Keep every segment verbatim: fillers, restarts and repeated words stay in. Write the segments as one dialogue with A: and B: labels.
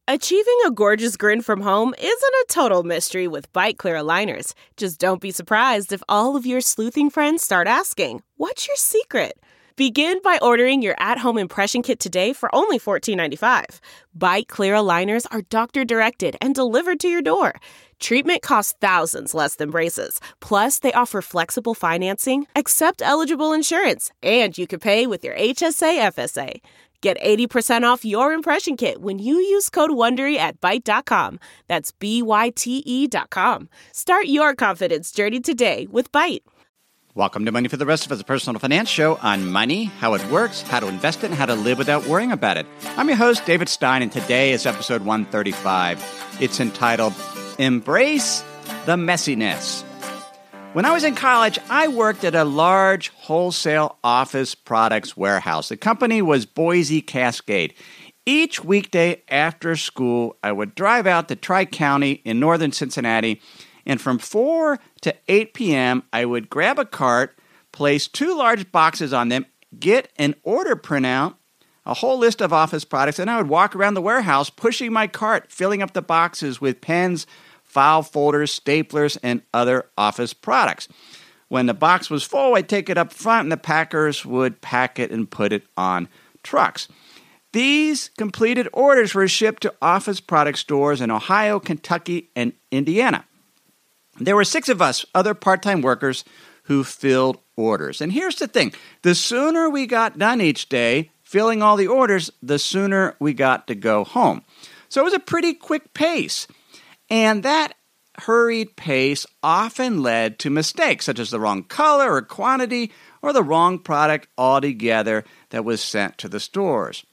A: Achieving a gorgeous grin from home isn't a total mystery with Byte Clear aligners. Just don't be surprised if all of your sleuthing friends start asking, "What's your secret?" Begin by ordering your at-home impression kit today for only fourteen ninety-five. Byte Clear aligners are doctor-directed and delivered to your door. Treatment costs thousands less than braces. Plus, they offer flexible financing, accept eligible insurance, and you can pay with your H S A F S A. Get eighty percent off your impression kit when you use code WONDERY at Byte dot com. That's B Y T E dot com. Start your confidence journey today with Byte.
B: Welcome to Money for the Rest of Us, a personal finance show on money, how it works, how to invest it, and how to live without worrying about it. I'm your host, David Stein, and today is episode one thirty-five. It's entitled, Embrace the Messiness. When I was in college, I worked at a large wholesale office products warehouse. The company was Boise Cascade. Each weekday after school, I would drive out to Tri-County in northern Cincinnati, and from four to eight p.m., I would grab a cart, place two large boxes on them, get an order printout, a whole list of office products, and I would walk around the warehouse pushing my cart, filling up the boxes with pens, file folders, staplers, and other office products. When the box was full, I'd take it up front, and the packers would pack it and put it on trucks. These completed orders were shipped to office product stores in Ohio, Kentucky, and Indiana. There were six of us, other part-time workers, who filled orders. And here's the thing. The sooner we got done each day filling all the orders, the sooner we got to go home. So it was a pretty quick pace. And that hurried pace often led to mistakes, such as the wrong color or quantity or the wrong product altogether that was sent to the stores.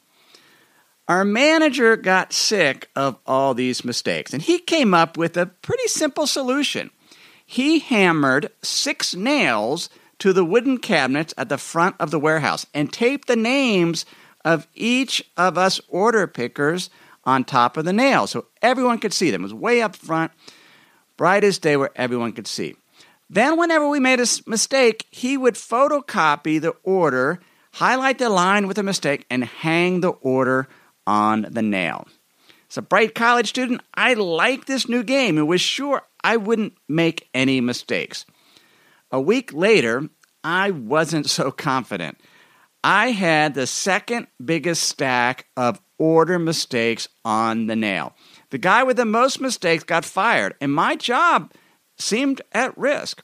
B: Our manager got sick of all these mistakes, and he came up with a pretty simple solution. He hammered six nails to the wooden cabinets at the front of the warehouse and taped the names of each of us order pickers on top of the nails so everyone could see them. It was way up front, bright as day where everyone could see. Then whenever we made a mistake, he would photocopy the order, highlight the line with the mistake, and hang the order on the nail. As a bright college student, I liked this new game and was sure I wouldn't make any mistakes. A week later, I wasn't so confident. I had the second biggest stack of order mistakes on the nail. The guy with the most mistakes got fired, and my job seemed at risk.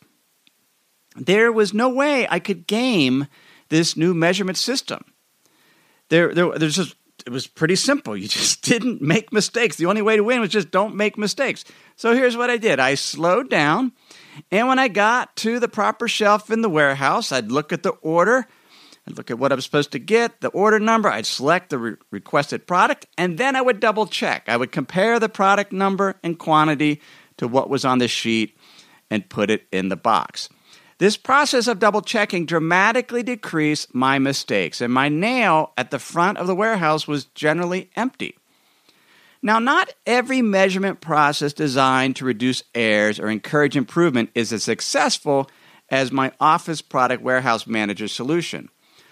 B: There was no way I could game this new measurement system. There, there, there's just, it was pretty simple. You just didn't make mistakes. The only way to win was just don't make mistakes. So here's what I did. I slowed down, and when I got to the proper shelf in the warehouse, I'd look at the order, I'd look at what I was supposed to get, the order number, I'd select the re- requested product, and then I would double check. I would compare the product number and quantity to what was on the sheet and put it in the box. This process of double checking dramatically decreased my mistakes, and my nail at the front of the warehouse was generally empty. Now, not every measurement process designed to reduce errors or encourage improvement is as successful as my office product warehouse manager solution.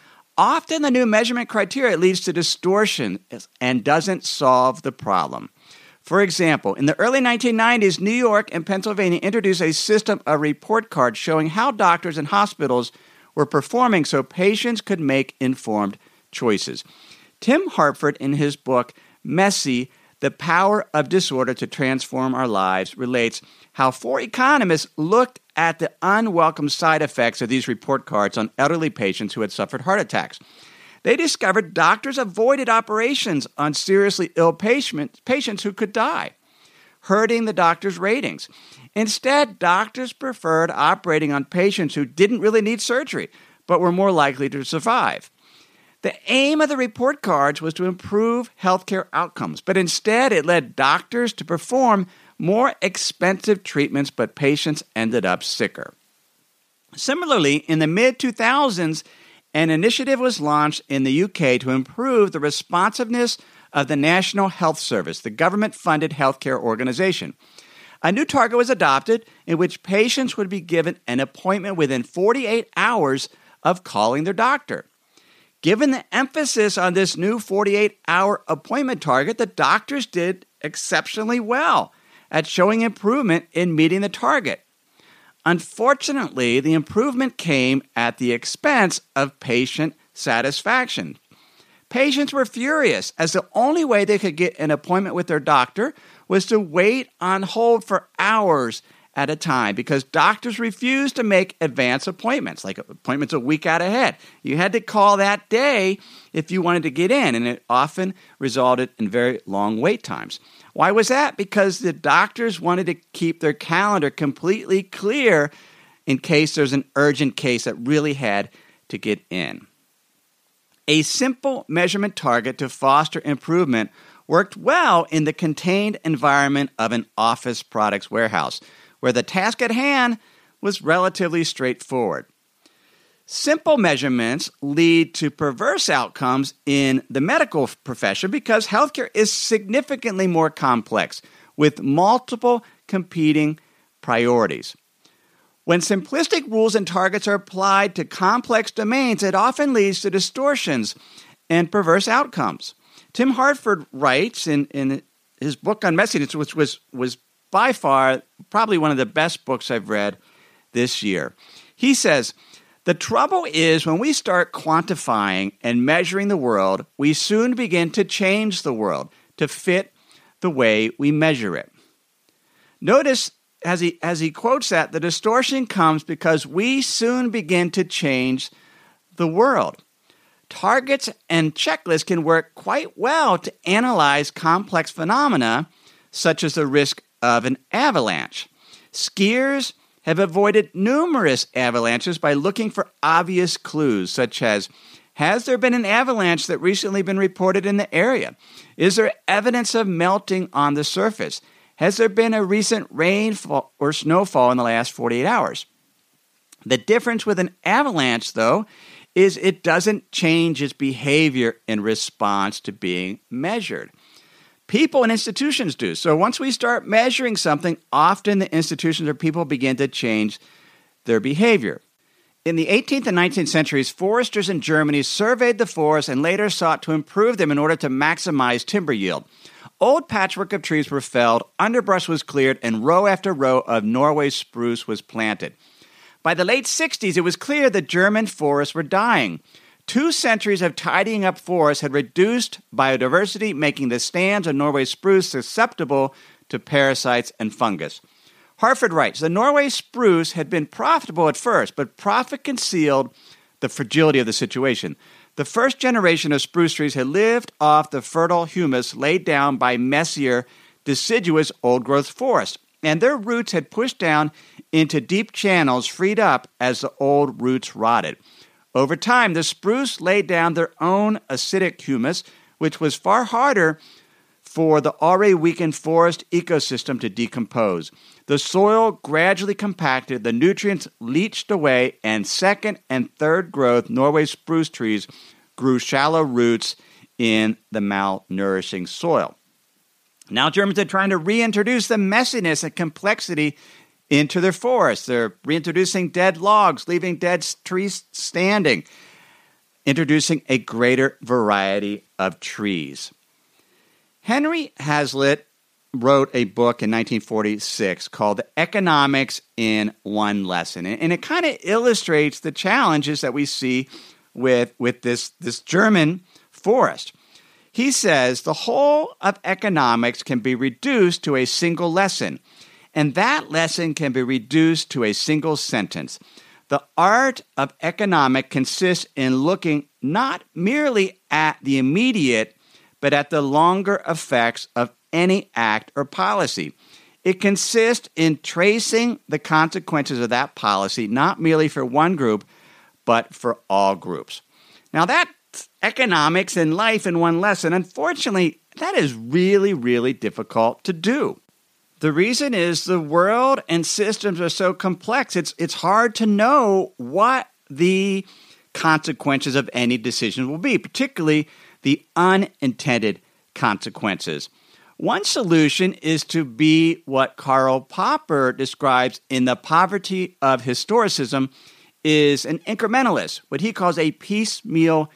B: Often the new measurement criteria leads to distortion and doesn't solve the problem. For example, in the early nineteen nineties, New York and Pennsylvania introduced a system of report cards showing how doctors and hospitals were performing so patients could make informed choices. Tim Hartford, in his book, Messy, The Power of Disorder to Transform Our Lives, relates how four economists looked at the unwelcome side effects of these report cards on elderly patients who had suffered heart attacks. They discovered doctors avoided operations on seriously ill patients, patients who could die, hurting the doctor's ratings. Instead, doctors preferred operating on patients who didn't really need surgery, but were more likely to survive. The aim of the report cards was to improve healthcare outcomes, but instead it led doctors to perform more expensive treatments, but patients ended up sicker. Similarly, in the mid two thousands, an initiative was launched in the U K to improve the responsiveness of the National Health Service, the government-funded healthcare organization. A new target was adopted in which patients would be given an appointment within forty-eight hours of calling their doctor. Given the emphasis on this new forty-eight hour appointment target, the doctors did exceptionally well at showing improvement in meeting the target. Unfortunately, the improvement came at the expense of patient satisfaction. Patients were furious, as the only way they could get an appointment with their doctor was to wait on hold for hours at a time, because doctors refused to make advance appointments, like appointments a week out ahead. You had to call that day if you wanted to get in, and it often resulted in very long wait times. Why was that? Because the doctors wanted to keep their calendar completely clear in case there's an urgent case that really had to get in. A simple measurement target to foster improvement worked well in the contained environment of an office products warehouse, where the task at hand was relatively straightforward. Simple measurements lead to perverse outcomes in the medical profession because healthcare is significantly more complex, with multiple competing priorities. When simplistic rules and targets are applied to complex domains, it often leads to distortions and perverse outcomes. Tim Hartford writes in, in his book on messiness, which was, was by far probably one of the best books I've read this year. He says, "The trouble is when we start quantifying and measuring the world, we soon begin to change the world to fit the way we measure it." Notice as he, as he quotes that, the distortion comes because we soon begin to change the world. Targets and checklists can work quite well to analyze complex phenomena, such as the risk of an avalanche. Skiers have avoided numerous avalanches by looking for obvious clues, such as, has there been an avalanche that recently been reported in the area? Is there evidence of melting on the surface? Has there been a recent rainfall or snowfall in the last forty-eight hours? The difference with an avalanche, though, is it doesn't change its behavior in response to being measured. People and institutions do. So once we start measuring something, often the institutions or people begin to change their behavior. In the eighteenth and nineteenth centuries, foresters in Germany surveyed the forests and later sought to improve them in order to maximize timber yield. Old patchwork of trees were felled, underbrush was cleared, and row after row of Norway spruce was planted. By the late sixties, it was clear that German forests were dying. Two centuries of tidying up forests had reduced biodiversity, making the stands of Norway spruce susceptible to parasites and fungus. Hartford writes, "The Norway spruce had been profitable at first, but profit concealed the fragility of the situation. The first generation of spruce trees had lived off the fertile humus laid down by messier, deciduous old-growth forests, and their roots had pushed down into deep channels freed up as the old roots rotted. Over time, the spruce laid down their own acidic humus, which was far harder for the already weakened forest ecosystem to decompose. The soil gradually compacted, the nutrients leached away, and second and third growth Norway spruce trees grew shallow roots in the malnourishing soil." Now Germans are trying to reintroduce the messiness and complexity into their forests. They're reintroducing dead logs, leaving dead trees standing, introducing a greater variety of trees. Henry Hazlitt wrote a book in nineteen forty-six called Economics in One Lesson. And it kind of illustrates the challenges that we see with, with this, this German forest. He says the whole of economics can be reduced to a single lesson, and that lesson can be reduced to a single sentence. The art of economics consists in looking not merely at the immediate, but at the longer effects of any act or policy. It consists in tracing the consequences of that policy, not merely for one group, but for all groups. Now that's economics in life in one lesson. Unfortunately, that is really, really difficult to do. The reason is the world and systems are so complex, it's, it's hard to know what the consequences of any decision will be, particularly the unintended consequences. One solution is to be what Karl Popper describes in The Poverty of Historicism is an incrementalist, what he calls a piecemeal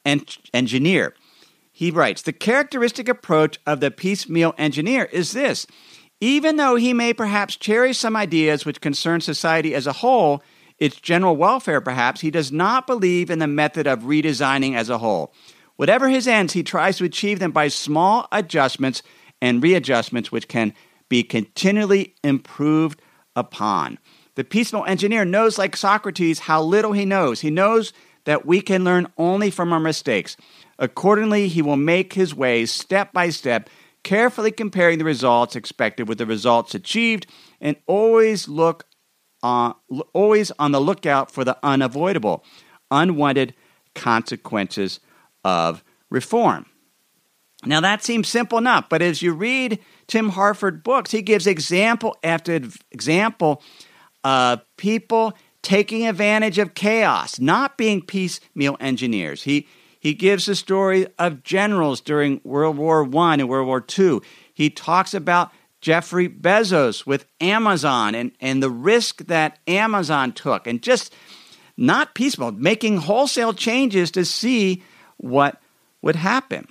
B: en- engineer. He writes, the characteristic approach of the piecemeal engineer is this. Even though he may perhaps cherish some ideas which concern society as a whole, its general welfare perhaps, he does not believe in the method of redesigning as a whole. Whatever his ends, he tries to achieve them by small adjustments and readjustments which can be continually improved upon. The piecemeal engineer knows, like Socrates, how little he knows. He knows that we can learn only from our mistakes. Accordingly, he will make his way step by step, carefully comparing the results expected with the results achieved, and always look on, always on the lookout for the unavoidable, unwanted consequences of reform. Now that seems simple enough, but as you read Tim Harford books, he gives example after example of people taking advantage of chaos, not being piecemeal engineers. He he gives the story of generals during World War One and World War Two. He talks about Jeffrey Bezos with Amazon and, and the risk that Amazon took, and just not piecemeal, making wholesale changes to see what would happen.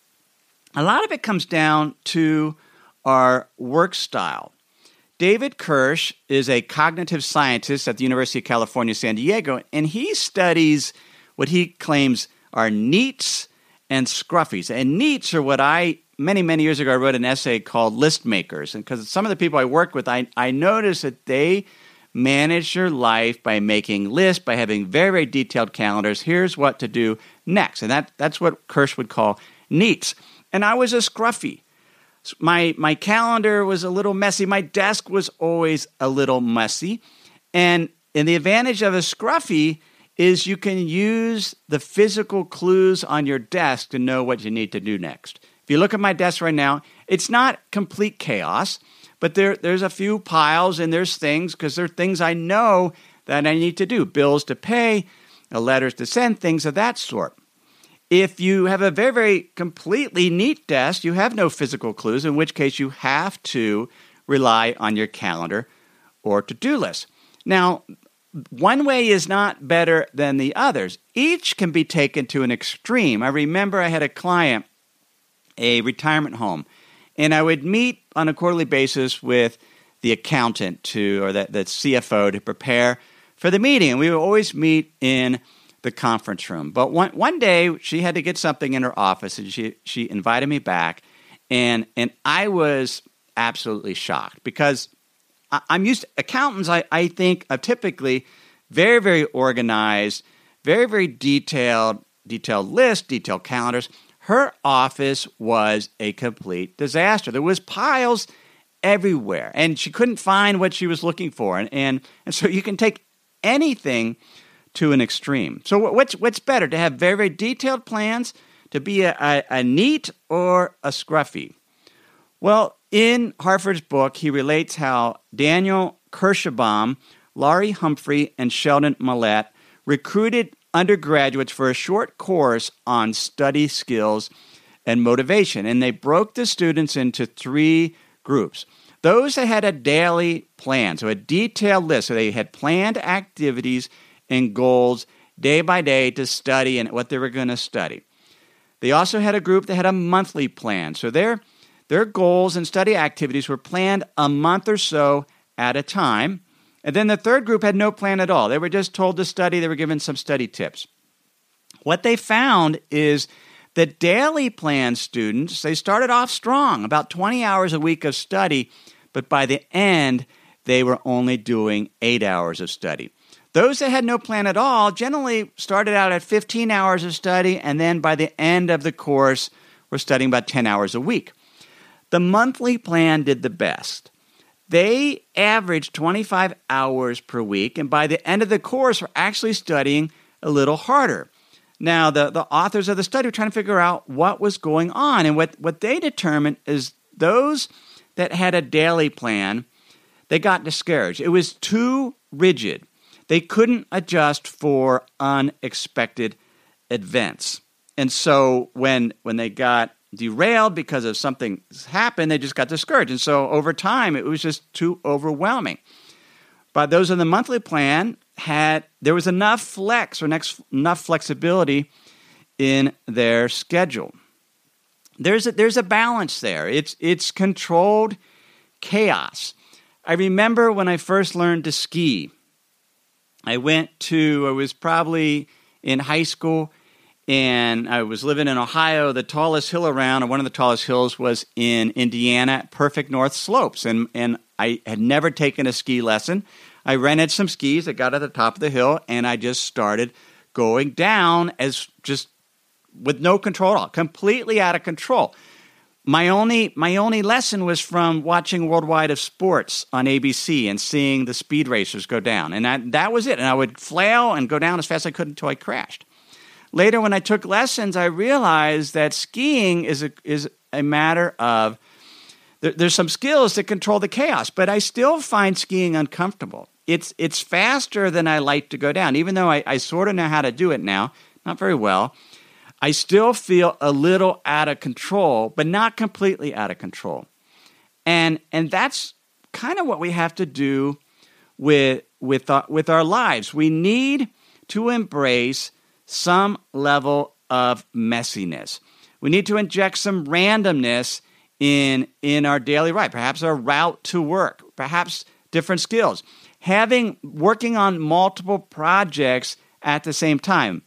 B: A lot of it comes down to our work style. David Kirsch is a cognitive scientist at the University of California, San Diego, and he studies what he claims are neats and scruffies. And neats are what I, many, many years ago, I wrote an essay called List Makers. And because some of the people I work with, I, I noticed that they manage their life by making lists, by having very, very detailed calendars. Here's what to do next. And that that's what Kirsch would call neats. And I was a scruffy. My my calendar was a little messy. My desk was always a little messy. And, and the advantage of a scruffy is you can use the physical clues on your desk to know what you need to do next. If you look at my desk right now, it's not complete chaos, but there there's a few piles and there's things, because there are things I know that I need to do, bills to pay, letters to send, things of that sort. If you have a very, very completely neat desk, you have no physical clues, in which case you have to rely on your calendar or to-do list. Now, one way is not better than the others. Each can be taken to an extreme. I remember I had a client, a retirement home, and I would meet on a quarterly basis with the accountant to, or the, the C F O to prepare for the meeting. And we would always meet in the conference room. But one one day she had to get something in her office, and she she invited me back, and and I was absolutely shocked because I, I'm used to accountants. I I think are typically very very organized, very very detailed detailed lists, detailed calendars. Her office was a complete disaster. There was piles everywhere, and she couldn't find what she was looking for. And and, and so you can take anything to an extreme. So what's what's better, to have very, very detailed plans, to be a, a, a neat or a scruffy? Well, in Harford's book, he relates how Daniel Kirschenbaum, Laurie Humphrey, and Sheldon Millett recruited undergraduates for a short course on study skills and motivation. And they broke the students into three groups. Those that had a daily plan, so a detailed list, so they had planned activities and goals day by day to study and what they were going to study. They also had a group that had a monthly plan. So their, their goals and study activities were planned a month or so at a time. And then the third group had no plan at all. They were just told to study. They were given some study tips. What they found is that daily plan students, they started off strong, about twenty hours a week of study, but by the end, they were only doing eight hours of study. Those that had no plan at all generally started out at fifteen hours of study, and then by the end of the course, were studying about ten hours a week. The monthly plan did the best. They averaged twenty-five hours per week, and by the end of the course, were actually studying a little harder. Now, the, the authors of the study were trying to figure out what was going on, and what, what they determined is those that had a daily plan, they got discouraged. It was too rigid. They couldn't adjust for unexpected events. And so when when they got derailed because of something happened, they just got discouraged. And so over time, it was just too overwhelming. But those in the monthly plan had, there was enough flex or next, enough flexibility in their schedule. There's a, there's a balance there. It's it's controlled chaos. I remember when I first learned to ski. I went to, I was probably in high school, and I was living in Ohio. The tallest hill around, or one of the tallest hills, was in Indiana, Perfect North Slopes. And, and I had never taken a ski lesson. I rented some skis. I got at the top of the hill, and I just started going down as just with no control at all, completely out of control. My only my only lesson was from watching Worldwide of Sports on A B C and seeing the speed racers go down. And that, that was it. And I would flail and go down as fast as I could until I crashed. Later, when I took lessons, I realized that skiing is a, is a matter of, there, there's some skills that control the chaos, but I still find skiing uncomfortable. It's it's faster than I like to go down, even though I, I sort of know how to do it now, not very well. I still feel a little out of control, but not completely out of control. And and that's kind of what we have to do with, with, our, with our lives. We need to embrace some level of messiness. We need to inject some randomness in, in our daily life, perhaps our route to work, perhaps different skills. Having, working on multiple projects at the same time,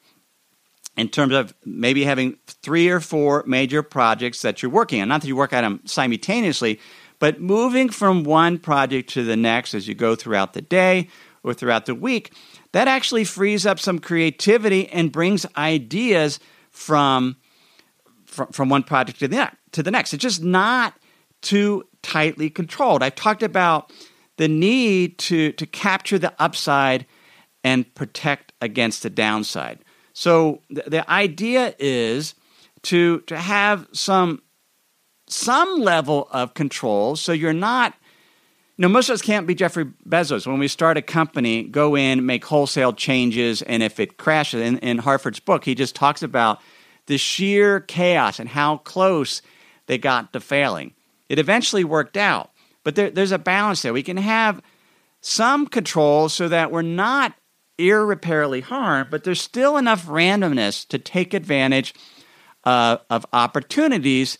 B: in terms of maybe having three or four major projects that you're working on. Not that you work at them simultaneously, but moving from one project to the next as you go throughout the day or throughout the week, that actually frees up some creativity and brings ideas from, from, from one project to the, next, to the next. It's just not too tightly controlled. I've talked about the need to, to capture the upside and protect against the downside. So the, the idea is to to have some some level of control, so you're not, you know, most of us can't be Jeffrey Bezos. When we start a company, go in, make wholesale changes, and if it crashes, in, in Harford's book, he just talks about the sheer chaos and how close they got to failing. It eventually worked out, but there, there's a balance there. We can have some control so that we're not irreparably harmed, but there's still enough randomness to take advantage uh, of opportunities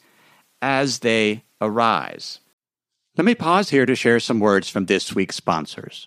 B: as they arise. Let me pause here to share some words from this week's sponsors.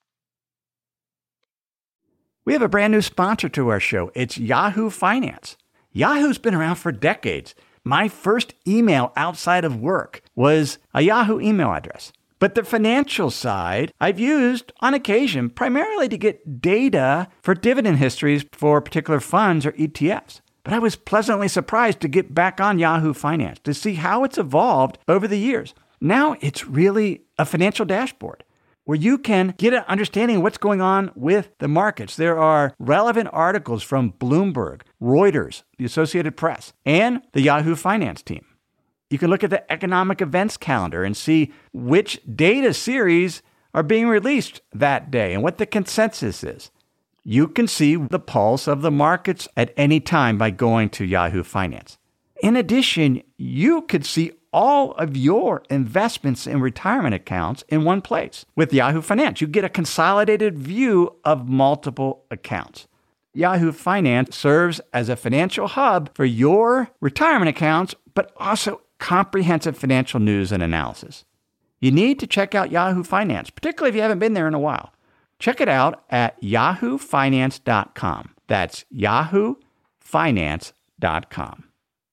B: We have a brand new sponsor to our show. It's Yahoo Finance. Yahoo's been around for decades. My first email outside of work was a Yahoo email address. But the financial side, I've used on occasion primarily to get data for dividend histories for particular funds or E T Fs. But I was pleasantly surprised to get back on Yahoo Finance to see how it's evolved over the years. Now it's really a financial dashboard where you can get an understanding of what's going on with the markets. There are relevant articles from Bloomberg, Reuters, the Associated Press, and the Yahoo Finance team. You can look at the economic events calendar and see which data series are being released that day and what the consensus is. You can see the pulse of the markets at any time by going to Yahoo Finance. In addition, you could see all of your investments in retirement accounts in one place. With Yahoo Finance, you get a consolidated view of multiple accounts. Yahoo Finance serves as a financial hub for your retirement accounts, but also comprehensive financial news and analysis. You need to check out Yahoo Finance, particularly if you haven't been there in a while. Check it out at yahoo finance dot com. That's yahoo finance dot com.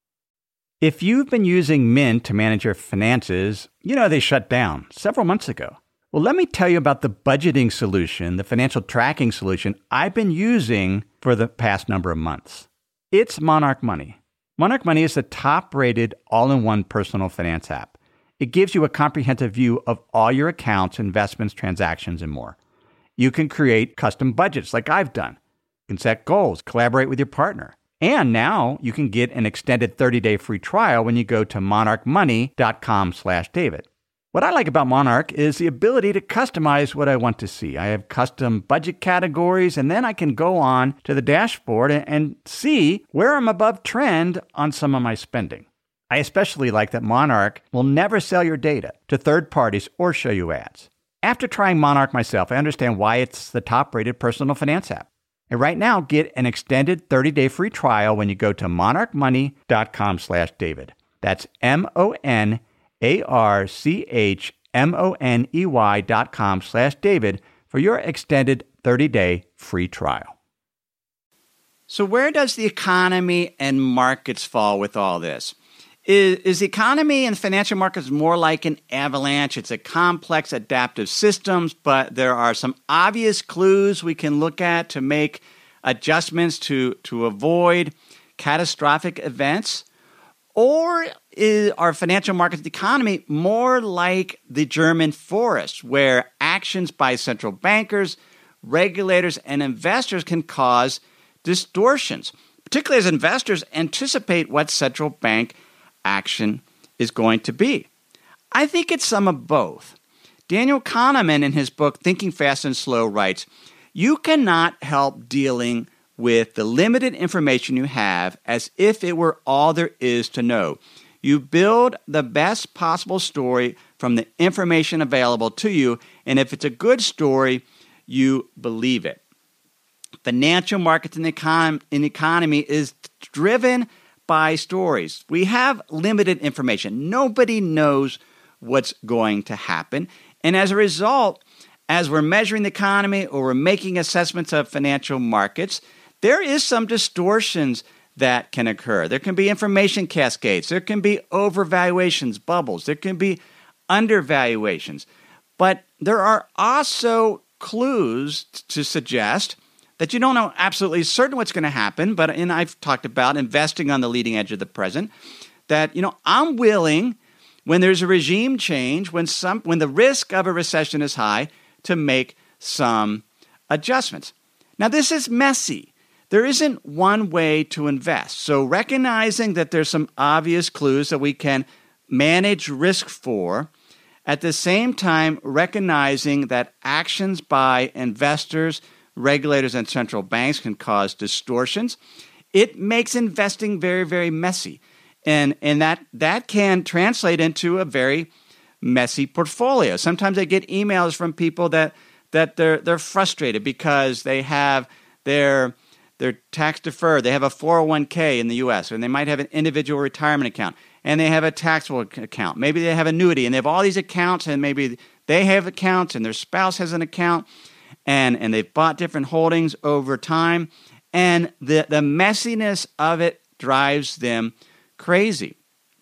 B: If you've been using Mint to manage your finances, you know they shut down several months ago. Well, let me tell you about the budgeting solution, the financial tracking solution I've been using for the past number of months. It's Monarch Money. Monarch Money is the top-rated all-in-one personal finance app. It gives you a comprehensive view of all your accounts, investments, transactions, and more. You can create custom budgets like I've done. You can set goals, collaborate with your partner. And now you can get an extended thirty-day free trial when you go to monarch money dot com slash David. What I like about Monarch is the ability to customize what I want to see. I have custom budget categories, and then I can go on to the dashboard and see where I'm above trend on some of my spending. I especially like that Monarch will never sell your data to third parties or show you ads. After trying Monarch myself, I understand why it's the top-rated personal finance app. And right now, get an extended thirty-day free trial when you go to monarchmoney.com slash David. That's M-O-N-A-R-C-H-M-O-N-E-Y dot com slash David for your extended thirty-day free trial. So where does the economy and markets fall with all this? Is, is the economy and financial markets more like an avalanche? It's a complex adaptive systems, but there are some obvious clues we can look at to make adjustments to, to avoid catastrophic events? Or is our financial markets economy more like the German forest, where actions by central bankers, regulators, and investors can cause distortions, particularly as investors anticipate what central bank action is going to be? I think it's some of both. Daniel Kahneman, in his book Thinking Fast and Slow, writes, "You cannot help dealing with the limited information you have as if it were all there is to know. You build the best possible story from the information available to you, and if it's a good story, you believe it." Financial markets in the econ- in the economy is driven by stories. We have limited information. Nobody knows what's going to happen. And as a result, as we're measuring the economy or we're making assessments of financial markets, there is some distortions that can occur. There can be information cascades. There can be overvaluations, bubbles. There can be undervaluations. But there are also clues to suggest that you don't know absolutely certain what's going to happen, but and I've talked about investing on the leading edge of the present, that, you know, I'm willing, when there's a regime change, when some when the risk of a recession is high, to make some adjustments. Now, this is messy. There isn't one way to invest. So recognizing that there's some obvious clues that we can manage risk for, at the same time recognizing that actions by investors, regulators, and central banks can cause distortions, it makes investing very, very messy. And, and that, that can translate into a very messy portfolio. Sometimes I get emails from people that, that they're, they're frustrated because they have their, their tax deferred. They have a four oh one k in the U S, and they might have an individual retirement account, and they have a taxable account. Maybe they have annuity, and they have all these accounts, and maybe they have accounts, and their spouse has an account, and, and they've bought different holdings over time, and the, the messiness of it drives them crazy.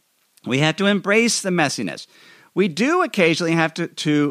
B: We have to embrace the messiness. We do occasionally have to, to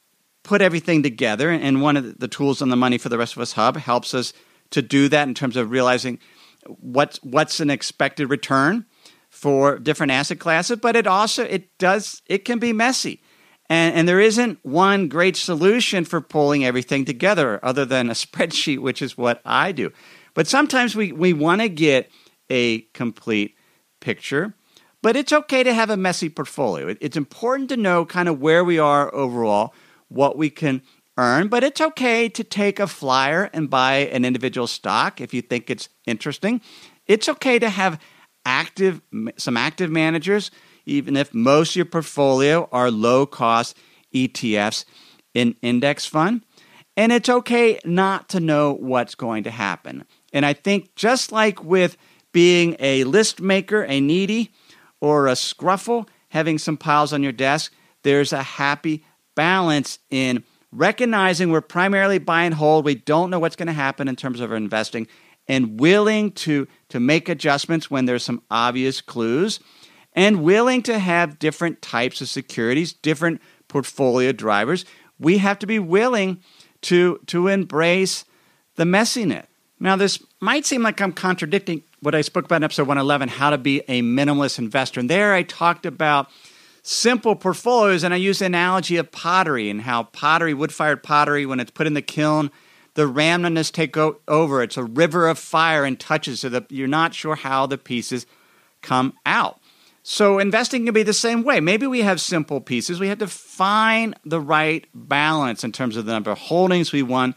B: put everything together, and one of the tools on the Money for the Rest of Us Hub helps us to do that in terms of realizing what's, what's an expected return for different asset classes, but it also, it does, it can be messy. And, and there isn't one great solution for pulling everything together other than a spreadsheet, which is what I do. But sometimes we, we want to get a complete picture, but it's okay to have a messy portfolio. It, it's important to know kind of where we are overall, what we can earn, but it's okay to take a flyer and buy an individual stock if you think it's interesting. It's okay to have active, some active managers, even if most of your portfolio are low-cost E T Fs in index fund. And it's okay not to know what's going to happen. And I think just like with being a list maker, a needy, or a scruffle, having some piles on your desk, there's a happy balance in recognizing we're primarily buy and hold. We don't know what's going to happen in terms of our investing, and willing to, to make adjustments when there's some obvious clues, and willing to have different types of securities, different portfolio drivers. We have to be willing to, to embrace the messiness. Now, this might seem like I'm contradicting what I spoke about in episode one eleven, how to be a minimalist investor. And there I talked about simple portfolios, and I used the analogy of pottery and how pottery, wood-fired pottery, when it's put in the kiln, the randomness take over. It's a river of fire and touches, so that you're not sure how the pieces come out. So investing can be the same way. Maybe we have simple pieces. We have to find the right balance in terms of the number of holdings we want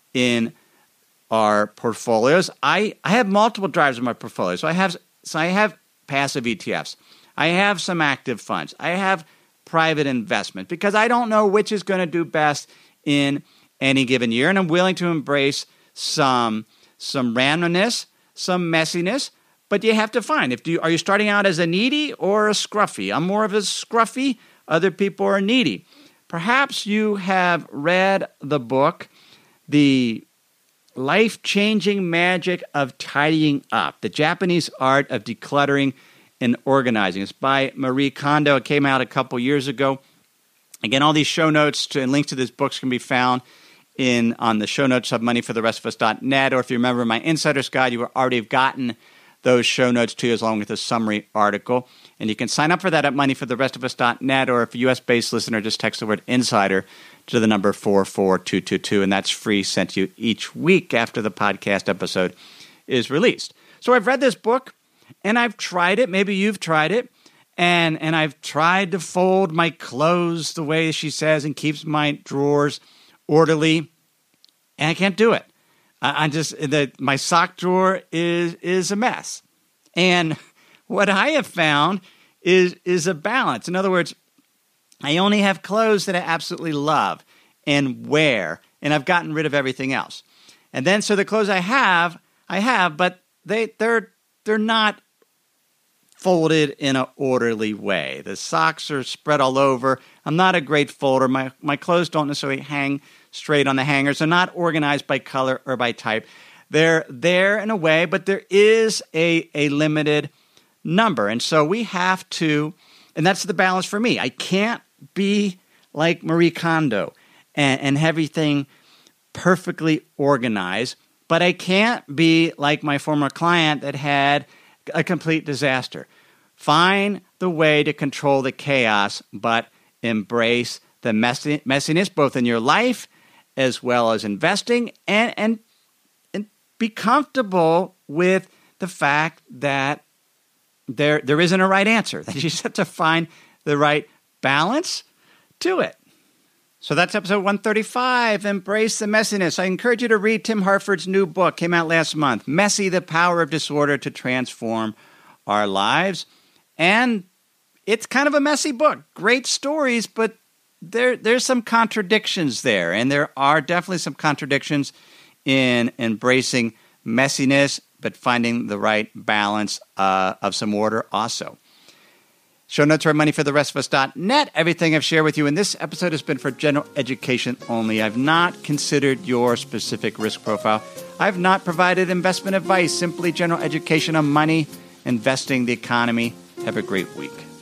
B: in our portfolios. I, I have multiple drivers in my portfolio. So I have so I have passive E T Fs. I have some active funds. I have private investment because I don't know which is going to do best in any given year, and I'm willing to embrace some some randomness, some messiness, but you have to find, if you, are you starting out as a needy or a scruffy? I'm more of a scruffy. Other people are needy. Perhaps you have read the book, The Life-Changing Magic of Tidying Up, The Japanese Art of Decluttering and Organizing. It's by Marie Kondo. It came out a couple years ago. Again, all these show notes to, and links to these books can be found in on the show notes of money for the rest of us dot net, or if you remember my Insider's Guide, you will already have gotten those show notes to you along with a summary article. And you can sign up for that at money for the rest of us dot net, or if a U S-based listener, just text the word INSIDER to the number four four two two two, and that's free, sent to you each week after the podcast episode is released. So I've read this book, and I've tried it. Maybe you've tried it. And and I've tried to fold my clothes the way she says and keeps my drawers orderly, and I can't do it. I, I just the my sock drawer is is a mess. And what I have found is is a balance. In other words, I only have clothes that I absolutely love and wear, and I've gotten rid of everything else. And then so the clothes I have, I have, but they they're they're not folded in an orderly way. The socks are spread all over. I'm not a great folder. My my clothes don't necessarily hang straight on the hangers. They're not organized by color or by type. They're there in a way, but there is a, a limited number. And so we have to, and that's the balance for me. I can't be like Marie Kondo and, and have everything perfectly organized, but I can't be like my former client that had a complete disaster. Find the way to control the chaos, but embrace the messy, messiness, both in your life as well as investing, and, and, and be comfortable with the fact that there there isn't a right answer, that you just have to find the right balance to it. So that's episode one thirty-five, Embrace the Messiness. I encourage you to read Tim Harford's new book, came out last month, Messy, The Power of Disorder to Transform Our Lives. And it's kind of a messy book. Great stories, but there there's some contradictions there. And there are definitely some contradictions in embracing messiness, but finding the right balance uh, of some order also. Show notes are money for the rest of us dot net. Everything I've shared with you in this episode has been for general education only. I've not considered your specific risk profile. I've not provided investment advice, simply general education on money, investing, the economy. Have a great week.